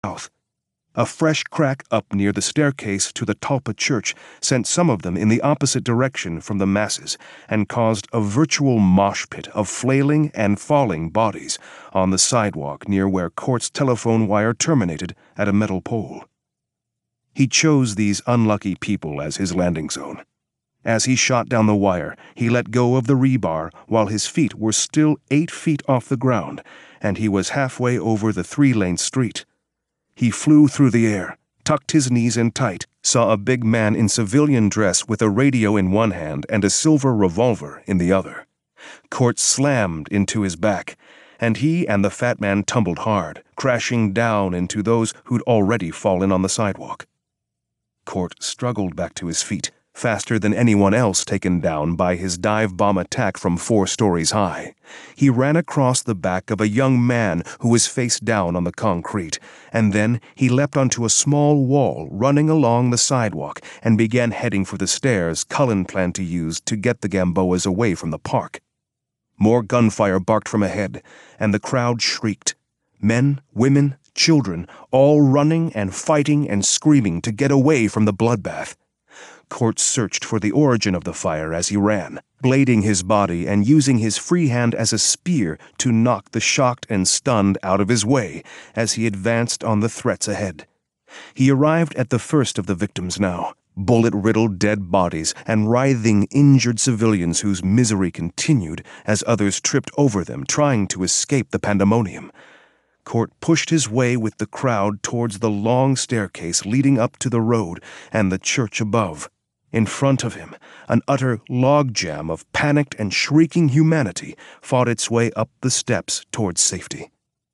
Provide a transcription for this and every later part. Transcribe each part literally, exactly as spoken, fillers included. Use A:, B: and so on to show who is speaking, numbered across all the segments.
A: south. A fresh crack up near the staircase to the Tulpa Church sent some of them in the opposite direction from the masses and caused a virtual mosh pit of flailing and falling bodies on the sidewalk near where Court's telephone wire terminated at a metal pole. He chose these unlucky people as his landing zone. As he shot down the wire, he let go of the rebar while his feet were still eight feet off the ground, and he was halfway over the three-lane street. He flew through the air, tucked his knees in tight, saw a big man in civilian dress with a radio in one hand and a silver revolver in the other. Court slammed into his back, and he and the fat man tumbled hard, crashing down into those who'd already fallen on the sidewalk. Court struggled back to his feet, faster than anyone else taken down by his dive bomb attack from four stories high. He ran across the back of a young man who was face down on the concrete, and then he leapt onto a small wall running along the sidewalk and began heading for the stairs Cullen planned to use to get the Gamboas away from the park. More gunfire barked from ahead, and the crowd shrieked. Men, women, children, all running and fighting and screaming to get away from the bloodbath. Court searched for the origin of the fire as he ran, blading his body and using his free hand as a spear to knock the shocked and stunned out of his way as he advanced on the threats ahead. He arrived at the first of the victims now, bullet-riddled dead bodies and writhing injured civilians whose misery continued as others tripped over them trying to escape the pandemonium. Court pushed his way with the crowd towards the long staircase leading up to the road and the church above. In front of him, an utter logjam of panicked and shrieking humanity fought its way up the steps towards safety.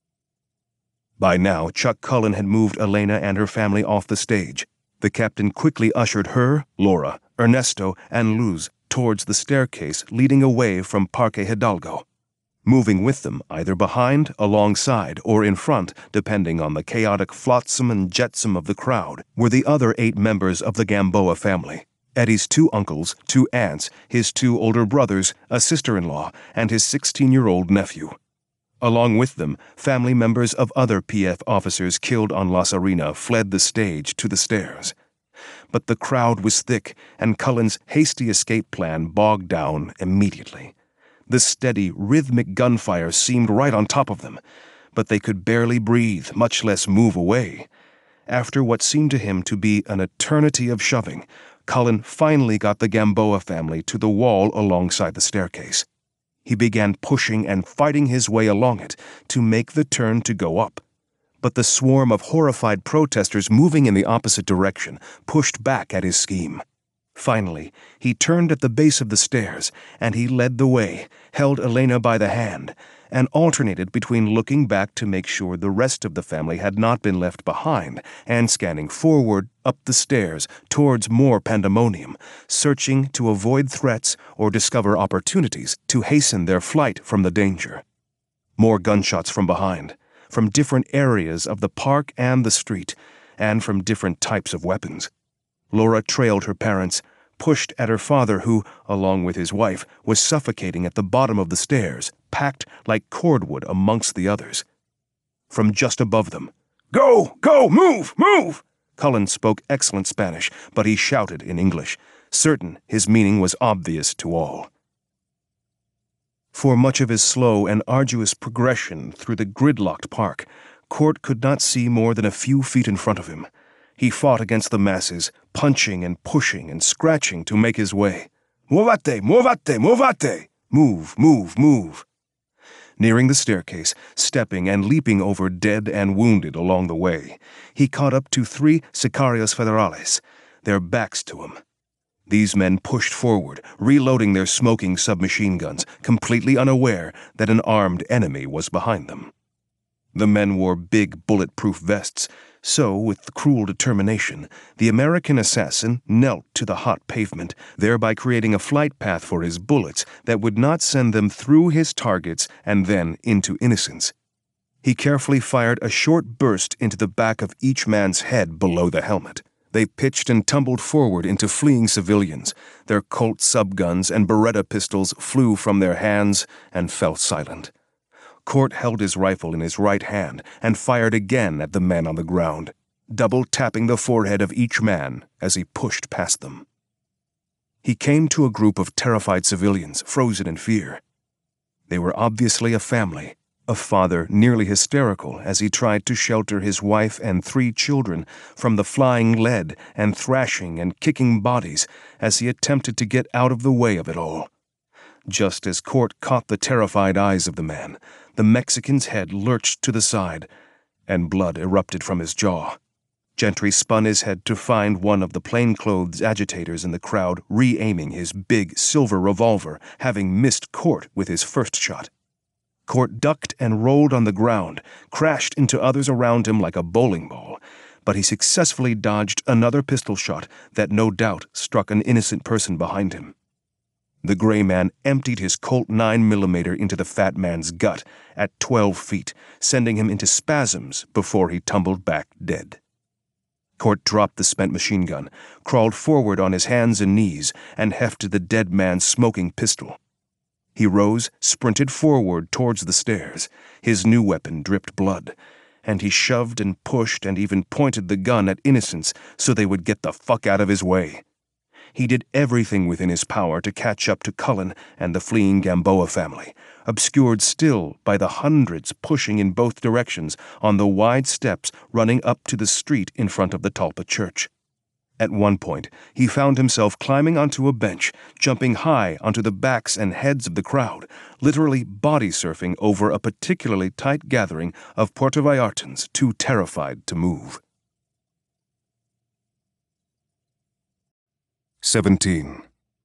A: By now, Chuck Cullen had moved Elena and her family off the stage. The captain quickly ushered her, Laura, Ernesto, and Luz towards the staircase leading away from Parque Hidalgo. Moving with them, either behind, alongside, or in front, depending on the chaotic flotsam and jetsam of the crowd, were the other eight members of the Gamboa family. Eddie's two uncles, two aunts, his two older brothers, a sister-in-law, and his sixteen-year-old nephew. Along with them, family members of other P F officers killed on La Serena fled the stage to the stairs. But the crowd was thick, and Cullen's hasty escape plan bogged down immediately. The steady, rhythmic gunfire seemed right on top of them, but they could barely breathe, much less move away. After what seemed to him to be an eternity of shoving, Cullen finally got the Gamboa family to the wall alongside the staircase. He began pushing and fighting his way along it to make the turn to go up. But the swarm of horrified protesters moving in the opposite direction pushed back at his scheme. Finally, he turned at the base of the stairs, and he led the way, held Elena by the hand, and alternated between looking back to make sure the rest of the family had not been left behind and scanning forward up the stairs towards more pandemonium, searching to avoid threats or discover opportunities to hasten their flight from the danger. More gunshots from behind, from different areas of the park and the street, and from different types of weapons. Laura trailed her parents, pushed at her father who, along with his wife, was suffocating at the bottom of the stairs, packed like cordwood amongst the others. From just above them, "Go! Go! Move! Move!" Cullen spoke excellent Spanish, but he shouted in English, certain his meaning was obvious to all. For much of his slow and arduous progression through the gridlocked park, Court could not see more than a few feet in front of him. He fought against the masses, punching and pushing and scratching to make his way. "Movate! Movate! Movate!" Move, move, move. Nearing the staircase, stepping and leaping over dead and wounded along the way, he caught up to three sicarios federales, their backs to him. These men pushed forward, reloading their smoking submachine guns, completely unaware that an armed enemy was behind them. The men wore big bulletproof vests, so, with cruel determination, the American assassin knelt to the hot pavement, thereby creating a flight path for his bullets that would not send them through his targets and then into innocence. He carefully fired a short burst into the back of each man's head below the helmet. They pitched and tumbled forward into fleeing civilians. Their Colt subguns and Beretta pistols flew from their hands and fell silent. Court held his rifle in his right hand and fired again at the men on the ground, double-tapping the forehead of each man as he pushed past them. He came to a group of terrified civilians, frozen in fear. They were obviously a family, a father nearly hysterical as he tried to shelter his wife and three children from the flying lead and thrashing and kicking bodies as he attempted to get out of the way of it all. Just as Court caught the terrified eyes of the man, the Mexican's head lurched to the side, and blood erupted from his jaw. Gentry spun his head to find one of the plainclothes agitators in the crowd re-aiming his big silver revolver, having missed Court with his first shot. Court ducked and rolled on the ground, crashed into others around him like a bowling ball, but he successfully dodged another pistol shot that no doubt struck an innocent person behind him. The gray man emptied his Colt nine millimeter into the fat man's gut at twelve feet, sending him into spasms before he tumbled back dead. Court dropped the spent machine gun, crawled forward on his hands and knees, and hefted the dead man's smoking pistol. He rose, sprinted forward towards the stairs. His new weapon dripped blood, and he shoved and pushed and even pointed the gun at innocents so they would get the fuck out of his way. He did everything within his power to catch up to Cullen and the fleeing Gamboa family, obscured still by the hundreds pushing in both directions on the wide steps running up to the street in front of the Talpa church. At one point, he found himself climbing onto a bench, jumping high onto the backs and heads of the crowd, literally body surfing over a particularly tight gathering of Puerto Vallartans too terrified to move. seventeen.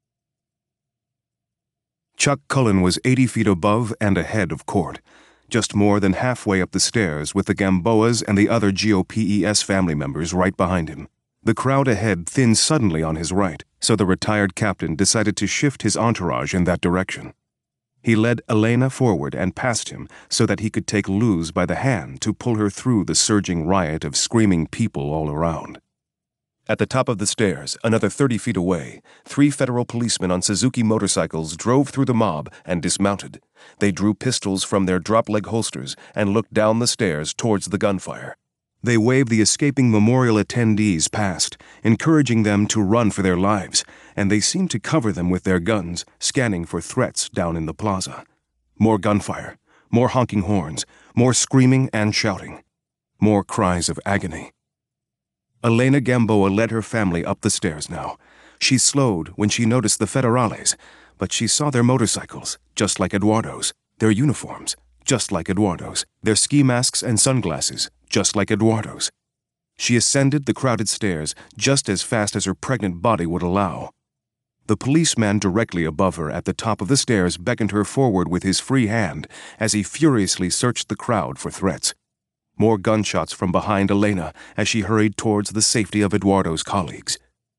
A: Chuck Cullen was eighty feet above and ahead of Court, just more than halfway up the stairs with the Gamboas and the other G O P E S family members right behind him. The crowd ahead thinned suddenly on his right, so the retired captain decided to shift his entourage in that direction. He led Elena forward and past him so that he could take Luz by the hand to pull her through the surging riot of screaming people all around. At the top of the stairs, another thirty feet away, three federal policemen on Suzuki motorcycles drove through the mob and dismounted. They drew pistols from their drop-leg holsters and looked down the stairs towards the gunfire. They waved the escaping memorial attendees past, encouraging them to run for their lives, and they seemed to cover them with their guns, scanning for threats down in the plaza. More gunfire, more honking horns, more screaming and shouting, more cries of agony. Elena Gamboa led her family up the stairs now. She slowed when she noticed the federales, but she saw their motorcycles, just like Eduardo's, their uniforms, just like Eduardo's, their ski masks and sunglasses, just like Eduardo's. She ascended the crowded stairs just as fast as her pregnant body would allow. The policeman directly above her at the top of the stairs beckoned her forward with his free hand as he furiously searched the crowd for threats. More gunshots from behind Elena as she hurried towards the safety of Eduardo's colleagues.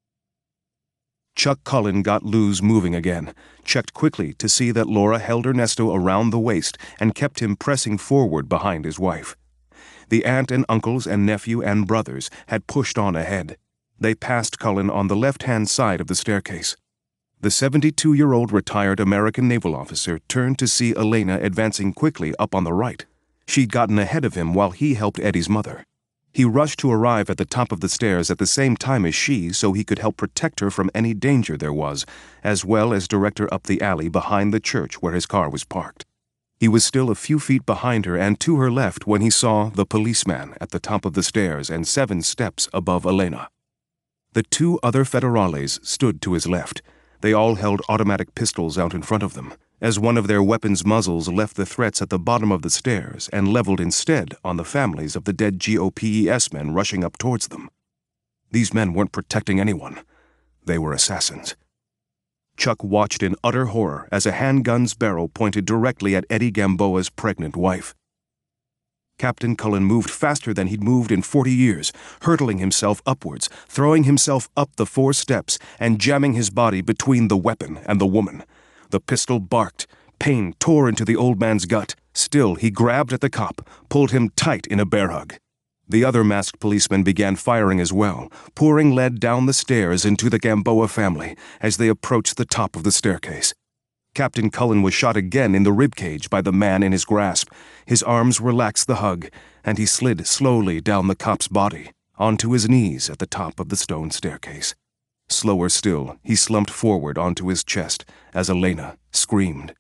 A: Chuck Cullen got Luz moving again, checked quickly to see that Laura held Ernesto around the waist and kept him pressing forward behind his wife. The aunt and uncles and nephew and brothers had pushed on ahead. They passed Cullen on the left-hand side of the staircase. The seventy-two-year-old retired American naval officer turned to see Elena advancing quickly up on the right. She'd gotten ahead of him while he helped Eddie's mother. He rushed to arrive at the top of the stairs at the same time as she so he could help protect her from any danger there was, as well as direct her up the alley behind the church where his car was parked. He was still a few feet behind her and to her left when he saw the policeman at the top of the stairs and seven steps above Elena. The two other federales stood to his left. They all held automatic pistols out in front of them, as one of their weapons' muzzles left the threats at the bottom of the stairs and leveled instead on the families of the dead G O P E S men rushing up towards them. These men weren't protecting anyone. They were assassins. Chuck watched in utter horror as a handgun's barrel pointed directly at Eddie Gamboa's pregnant wife. Captain Cullen moved faster than he'd moved in forty years, hurtling himself upwards, throwing himself up the four steps, and jamming his body between the weapon and the woman. The pistol barked. Pain tore into the old man's gut. Still, he grabbed at the cop, pulled him tight in a bear hug. The other masked policemen began firing as well, pouring lead down the stairs into the Gamboa family as they approached the top of the staircase. Captain Cullen was shot again in the ribcage by the man in his grasp. His arms relaxed the hug, and he slid slowly down the cop's body, onto his knees at the top of the stone staircase. Slower still, he slumped forward onto his chest as Elena screamed.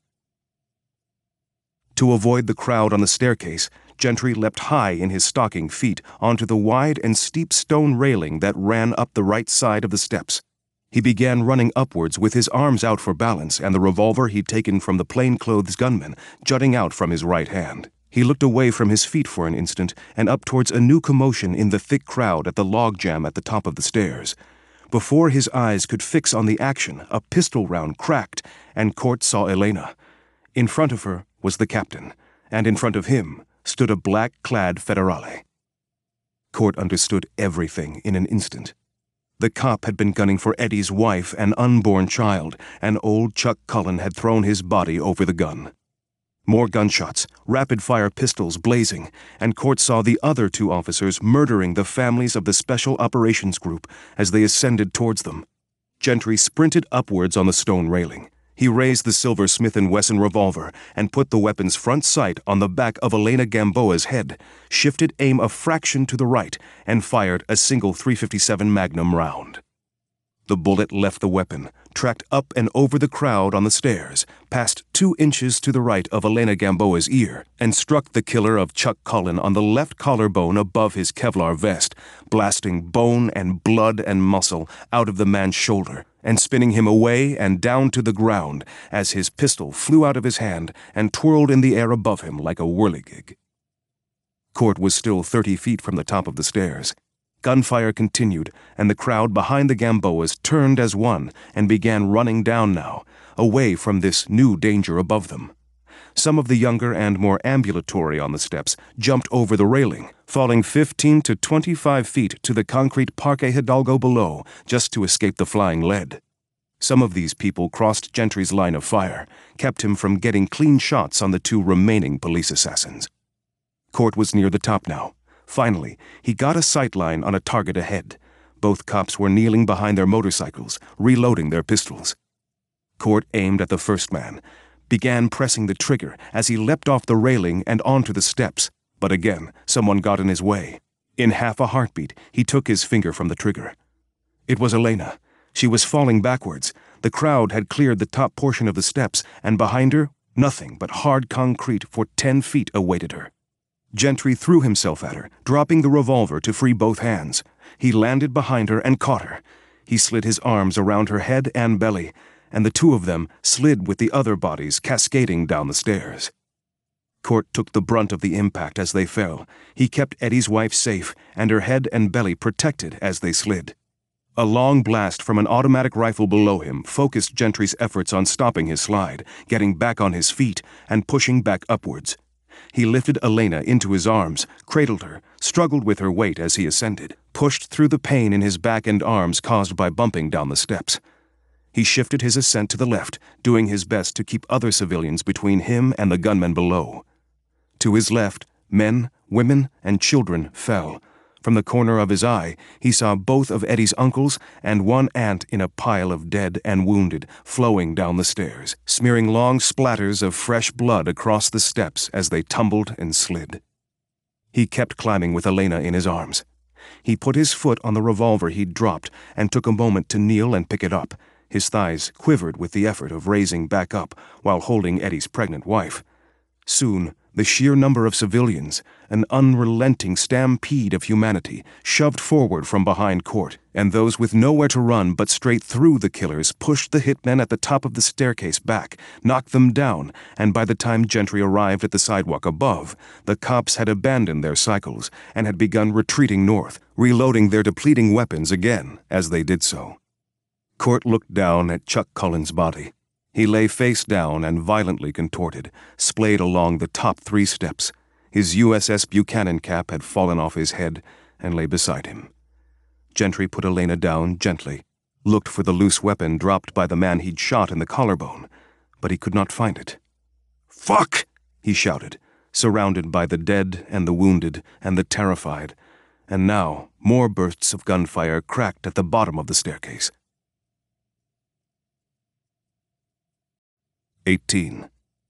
A: To avoid the crowd on the staircase, Gentry leapt high in his stocking feet onto the wide and steep stone railing that ran up the right side of the steps. He began running upwards with his arms out for balance and the revolver he'd taken from the plainclothes gunman jutting out from his right hand. He looked away from his feet for an instant and up towards a new commotion in the thick crowd at the logjam at the top of the stairs. Before his eyes could fix on the action, a pistol round cracked, and Court saw Elena. In front of her was the captain, and in front of him stood a black-clad federale. Court understood everything in an instant. The cop had been gunning for Eddie's wife and unborn child, and old Chuck Cullen had thrown his body over the gun. More gunshots, rapid-fire pistols blazing, and Court saw the other two officers murdering the families of the Special Operations Group as they ascended towards them. Gentry sprinted upwards on the stone railing. He raised the silver Smith and Wesson revolver and put the weapon's front sight on the back of Elena Gamboa's head, shifted aim a fraction to the right, and fired a single three fifty-seven Magnum round. The bullet left the weapon, tracked up and over the crowd on the stairs, passed two inches to the right of Elena Gamboa's ear, and struck the killer of Chuck Cullen on the left collarbone above his Kevlar vest, blasting bone and blood and muscle out of the man's shoulder, and spinning him away and down to the ground as his pistol flew out of his hand and twirled in the air above him like a whirligig. Court was still thirty feet from the top of the stairs. Gunfire continued, and the crowd behind the Gamboas turned as one and began running down now, away from this new danger above them. Some of the younger and more ambulatory on the steps jumped over the railing, falling fifteen to twenty-five feet to the concrete Parque Hidalgo below just to escape the flying lead. Some of these people crossed Gentry's line of fire, kept him from getting clean shots on the two remaining police assassins. Court was near the top now. Finally, he got a sightline on a target ahead. Both cops were kneeling behind their motorcycles, reloading their pistols. Court aimed at the first man, began pressing the trigger as he leapt off the railing and onto the steps, but again, someone got in his way. In half a heartbeat, he took his finger from the trigger. It was Elena. She was falling backwards. The crowd had cleared the top portion of the steps, and behind her, nothing but hard concrete for ten feet awaited her. Gentry threw himself at her, dropping the revolver to free both hands. He landed behind her and caught her. He slid his arms around her head and belly, and the two of them slid with the other bodies cascading down the stairs. Court took the brunt of the impact as they fell. He kept Eddie's wife safe and her head and belly protected as they slid. A long blast from an automatic rifle below him focused Gentry's efforts on stopping his slide, getting back on his feet, and pushing back upwards. He lifted Elena into his arms, cradled her, struggled with her weight as he ascended, pushed through the pain in his back and arms caused by bumping down the steps. He shifted his ascent to the left, doing his best to keep other civilians between him and the gunmen below. To his left, men, women, and children fell. From the corner of his eye, he saw both of Eddie's uncles and one aunt in a pile of dead and wounded, flowing down the stairs, smearing long splatters of fresh blood across the steps as they tumbled and slid. He kept climbing with Elena in his arms. He put his foot on the revolver he'd dropped and took a moment to kneel and pick it up. His thighs quivered with the effort of raising back up while holding Eddie's pregnant wife. Soon, the sheer number of civilians, an unrelenting stampede of humanity, shoved forward from behind Court, and those with nowhere to run but straight through the killers pushed the hitmen at the top of the staircase back, knocked them down, and by the time Gentry arrived at the sidewalk above, the cops had abandoned their cycles and had begun retreating north, reloading their depleting weapons again as they did so. Court looked down at Chuck Cullen's body. He lay face down and violently contorted, splayed along the top three steps. His U S S Buchanan cap had fallen off his head and lay beside him. Gentry put Elena down gently, looked for the loose weapon dropped by the man he'd shot in the collarbone, but he could not find it. "Fuck!" he shouted, surrounded by the dead and the wounded and the terrified, and now more bursts of gunfire cracked at the bottom of the staircase. eighteen.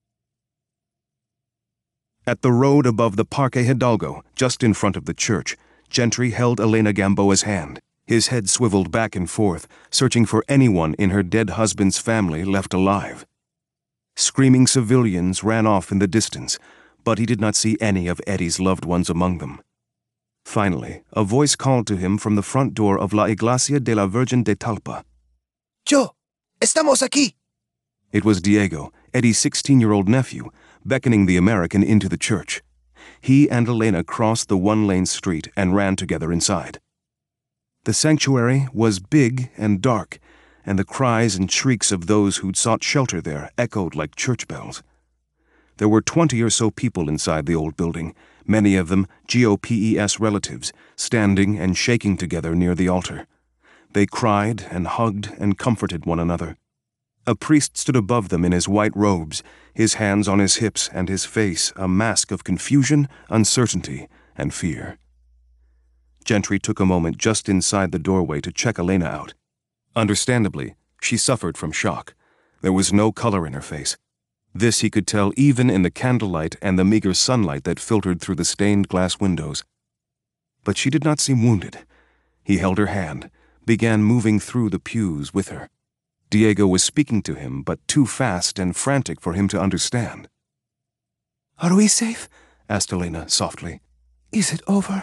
A: At the road above the Parque Hidalgo, just in front of the church, Gentry held Elena Gamboa's hand. His head swiveled back and forth, searching for anyone in her dead husband's family left alive. Screaming civilians ran off in the distance, but he did not see any of Eddie's loved ones among them. Finally, a voice called to him from the front door of La Iglesia de la Virgen de Talpa.
B: Yo, estamos aquí.
A: It was Diego, Eddie's sixteen-year-old nephew, beckoning the American into the church. He and Elena crossed the one-lane street and ran together inside. The sanctuary was big and dark, and the cries and shrieks of those who'd sought shelter there echoed like church bells. There were twenty or so people inside the old building, many of them G O P E S relatives, standing and shaking together near the altar. They cried and hugged and comforted one another. A priest stood above them in his white robes, his hands on his hips and his face a mask of confusion, uncertainty, and fear. Gentry took a moment just inside the doorway to check Elena out. Understandably, she suffered from shock. There was no color in her face. This he could tell even in the candlelight and the meager sunlight that filtered through the stained glass windows. But she did not seem wounded. He held her hand, began moving through the pews with her. Diego was speaking to him, but too fast and frantic for him to understand.
B: Are we safe?
A: Asked Elena softly.
B: Is it over?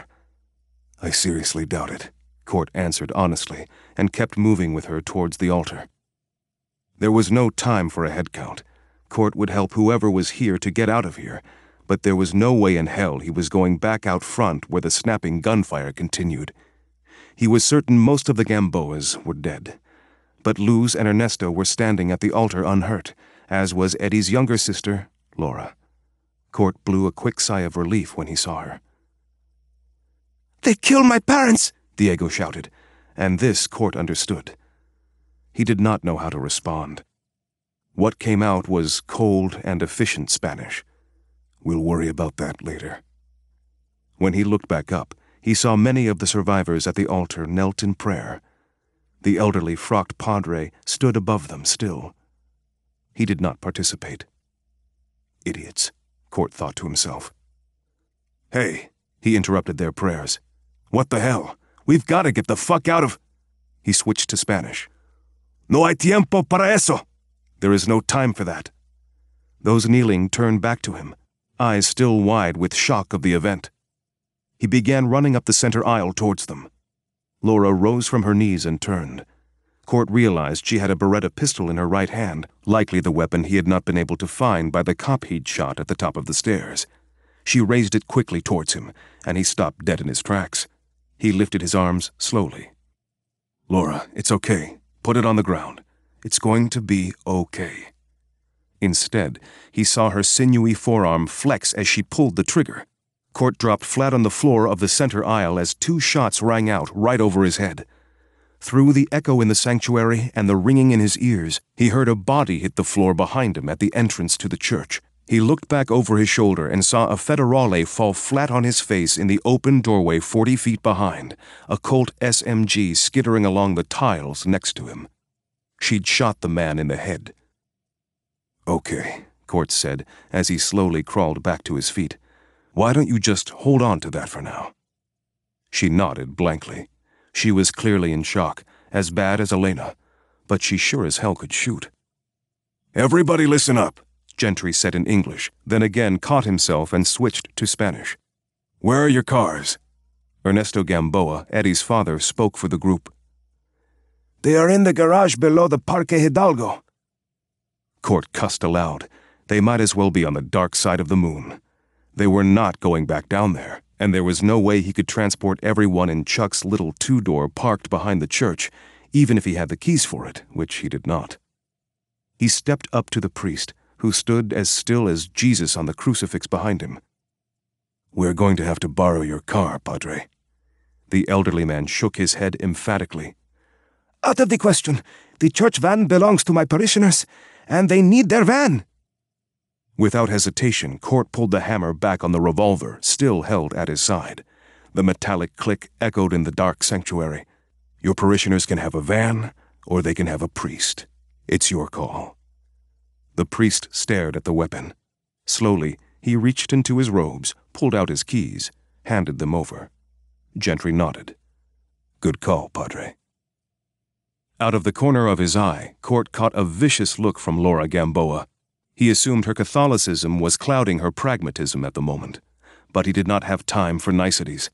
A: I seriously doubt it, Court answered honestly, and kept moving with her towards the altar. There was no time for a head count. Court would help whoever was here to get out of here, but there was no way in hell he was going back out front where the snapping gunfire continued. He was certain most of the Gamboas were dead, but Luz and Ernesto were standing at the altar unhurt, as was Eddie's younger sister, Laura. Court blew a quick sigh of relief when he saw her.
B: They killed my parents,
A: Diego shouted, and this Court understood. He did not know how to respond. What came out was cold and efficient Spanish. We'll worry about that later. When he looked back up, he saw many of the survivors at the altar knelt in prayer. The elderly frocked padre stood above them still. He did not participate. Idiots, Court thought to himself. Hey, he interrupted their prayers. What the hell? We've got to get the fuck out of... He switched to Spanish. No hay tiempo para eso. There is no time for that. Those kneeling turned back to him, eyes still wide with shock of the event. He began running up the center aisle towards them. Laura rose from her knees and turned. Court realized she had a Beretta pistol in her right hand, likely the weapon he had not been able to find by the cop he'd shot at the top of the stairs. She raised it quickly towards him, and he stopped dead in his tracks. He lifted his arms slowly. Laura, it's okay. Put it on the ground. It's going to be okay. Instead, he saw her sinewy forearm flex as she pulled the trigger. Court dropped flat on the floor of the center aisle as two shots rang out right over his head. Through the echo in the sanctuary and the ringing in his ears, he heard a body hit the floor behind him at the entrance to the church. He looked back over his shoulder and saw a federale fall flat on his face in the open doorway forty feet behind, a Colt S M G skittering along the tiles next to him. She'd shot the man in the head. Okay, Court said as he slowly crawled back to his feet. Why don't you just hold on to that for now? She nodded blankly. She was clearly in shock, as bad as Elena, but she sure as hell could shoot. Everybody listen up, Gentry said in English, then again caught himself and switched to Spanish. Where are your cars? Ernesto Gamboa, Eddie's father, spoke for the group.
B: They are in the garage below the Parque Hidalgo.
A: Court cussed aloud. They might as well be on the dark side of the moon. They were not going back down there, and there was no way he could transport everyone in Chuck's little two-door parked behind the church, even if he had the keys for it, which he did not. He stepped up to the priest, who stood as still as Jesus on the crucifix behind him. We're going to have to borrow your car, Padre. The elderly man shook his head emphatically.
B: Out of the question. The church van belongs to my parishioners, and they need their van.
A: Without hesitation, Court pulled the hammer back on the revolver, still held at his side. The metallic click echoed in the dark sanctuary. Your parishioners can have a van, or they can have a priest. It's your call. The priest stared at the weapon. Slowly, he reached into his robes, pulled out his keys, handed them over. Gentry nodded. Good call, Padre. Out of the corner of his eye, Court caught a vicious look from Laura Gamboa. He assumed her Catholicism was clouding her pragmatism at the moment, but he did not have time for niceties.